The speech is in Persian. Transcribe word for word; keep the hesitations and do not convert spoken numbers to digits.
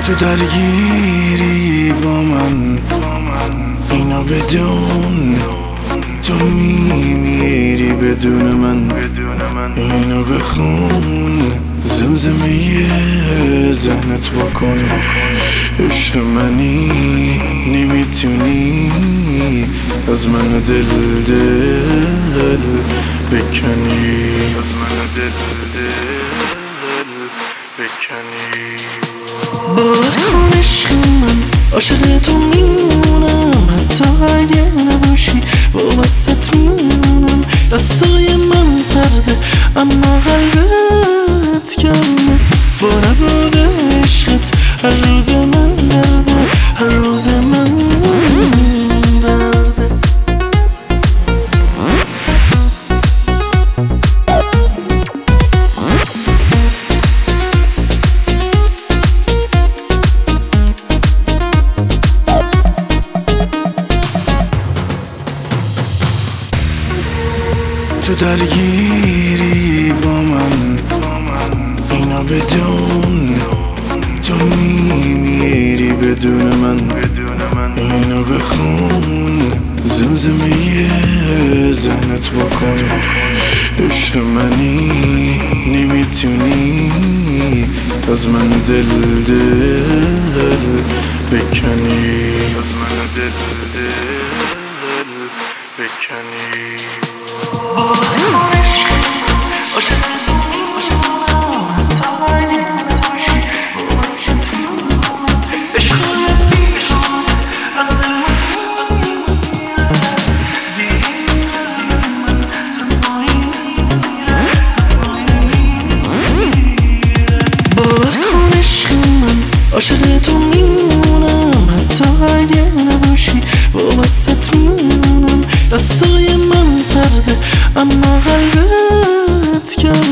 تو درگیری با من، اینا بدون تو میمیری بدون من. اینو بخون زمزمه ذهنت بکن، عشق منی نمیتونی از من دل دل بکنی، از من دل دل بکنی. باور کن عشق من عاشق تو میمونم، حتی اگه نباشی وابستت میمونم. دستای من سرده اما قلبت گرمه، با نبود عشقت هر روز من درده، هر روز من درده. تو درگیری با من، اینا بدون تو میمیری بدون من. اینو بخون زمزمه ذهنت بکن، عشق منی نمیتونی از من دل دل بکنی، از من دل دل بکنی. عاشق تو میمونم، حتی اگه نباشی وابستت میمونم. دستای من سرده اما قلبت گرمه،